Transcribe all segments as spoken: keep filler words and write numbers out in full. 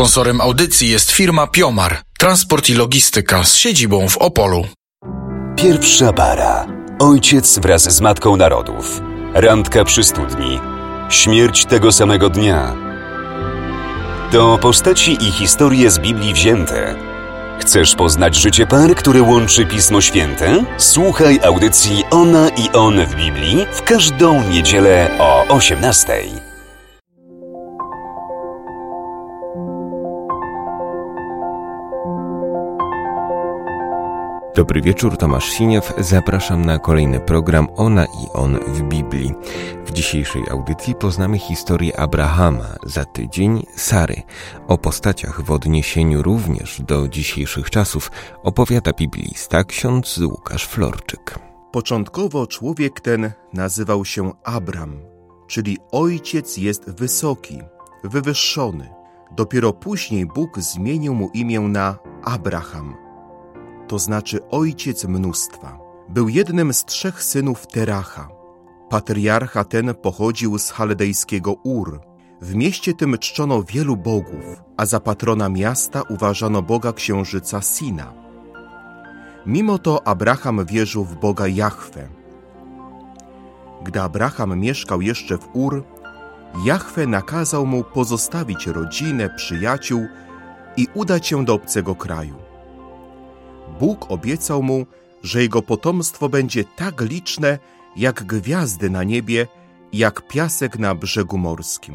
Sponsorem audycji jest firma Piomar, transport i logistyka z siedzibą w Opolu. Pierwsza para. Ojciec wraz z Matką Narodów. Randka przy studni. Śmierć tego samego dnia. To postaci i historie z Biblii wzięte. Chcesz poznać życie par, które łączy Pismo Święte? Słuchaj audycji Ona i On w Biblii w każdą niedzielę o osiemnastej. Dobry wieczór, Tomasz Siniew. Zapraszam na kolejny program Ona i On w Biblii. W dzisiejszej audycji poznamy historię Abrahama, za tydzień Sary. O postaciach w odniesieniu również do dzisiejszych czasów opowiada biblista ksiądz Łukasz Florczyk. Początkowo człowiek ten nazywał się Abram, czyli ojciec jest wysoki, wywyższony. Dopiero później Bóg zmienił mu imię na Abraham, to znaczy ojciec mnóstwa. Był jednym z trzech synów Teracha. Patriarcha ten pochodził z chaldejskiego Ur. W mieście tym czczono wielu bogów, a za patrona miasta uważano Boga księżyca Sina. Mimo to Abraham wierzył w Boga Jahwe. Gdy Abraham mieszkał jeszcze w Ur, Jahwe nakazał mu pozostawić rodzinę, przyjaciół i udać się do obcego kraju. Bóg obiecał mu, że jego potomstwo będzie tak liczne, jak gwiazdy na niebie i jak piasek na brzegu morskim.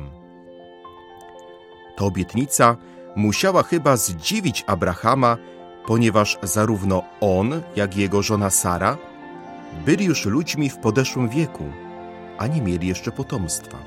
Ta obietnica musiała chyba zdziwić Abrahama, ponieważ zarówno on, jak i jego żona Sara byli już ludźmi w podeszłym wieku, a nie mieli jeszcze potomstwa.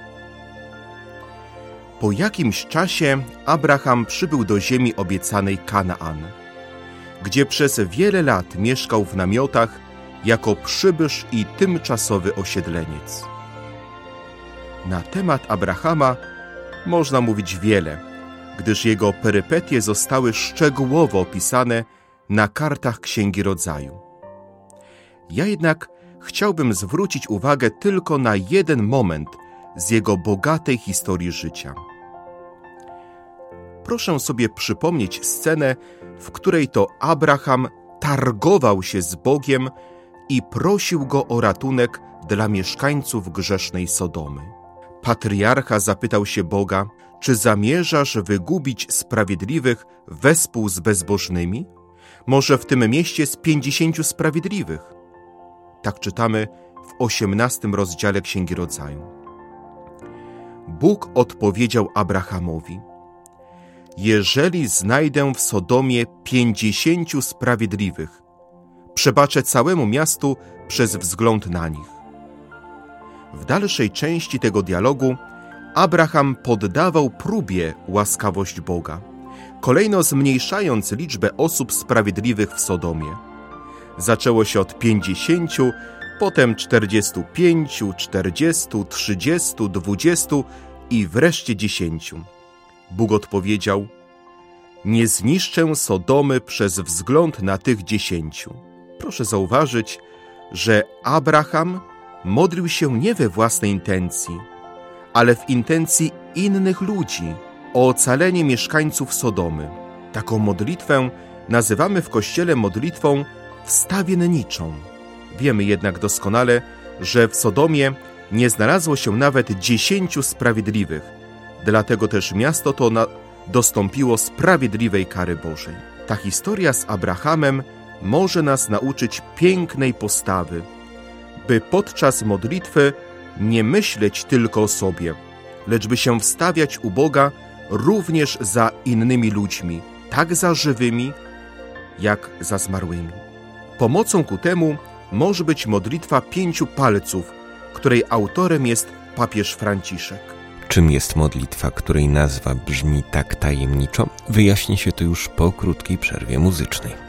Po jakimś czasie Abraham przybył do ziemi obiecanej Kanaan, gdzie przez wiele lat mieszkał w namiotach jako przybysz i tymczasowy osiedleniec. Na temat Abrahama można mówić wiele, gdyż jego perypetie zostały szczegółowo opisane na kartach Księgi Rodzaju. Ja jednak chciałbym zwrócić uwagę tylko na jeden moment z jego bogatej historii życia. Proszę sobie przypomnieć scenę, w której to Abraham targował się z Bogiem i prosił Go o ratunek dla mieszkańców grzesznej Sodomy. Patriarcha zapytał się Boga, czy zamierzasz wygubić sprawiedliwych wespół z bezbożnymi? Może w tym mieście z pięćdziesięciu sprawiedliwych? Tak czytamy w osiemnastym rozdziale Księgi Rodzaju. Bóg odpowiedział Abrahamowi: jeżeli znajdę w Sodomie pięćdziesięciu sprawiedliwych, przebaczę całemu miastu przez wzgląd na nich. W dalszej części tego dialogu Abraham poddawał próbie łaskawość Boga, kolejno zmniejszając liczbę osób sprawiedliwych w Sodomie. Zaczęło się od pięćdziesięciu, potem czterdziestu pięciu, czterdziestu, trzydziestu, dwudziestu i wreszcie dziesięciu. Bóg odpowiedział: nie zniszczę Sodomy przez wzgląd na tych dziesięciu. Proszę zauważyć, że Abraham modlił się nie we własnej intencji, ale w intencji innych ludzi o ocalenie mieszkańców Sodomy. Taką modlitwę nazywamy w Kościele modlitwą wstawienniczą. Wiemy jednak doskonale, że w Sodomie nie znalazło się nawet dziesięciu sprawiedliwych, dlatego też miasto to na... dostąpiło sprawiedliwej kary Bożej. Ta historia z Abrahamem może nas nauczyć pięknej postawy, by podczas modlitwy nie myśleć tylko o sobie, lecz by się wstawiać u Boga również za innymi ludźmi, tak za żywymi, jak za zmarłymi. Pomocą ku temu może być modlitwa pięciu palców, której autorem jest papież Franciszek. Czym jest modlitwa, której nazwa brzmi tak tajemniczo? Wyjaśni się to już po krótkiej przerwie muzycznej.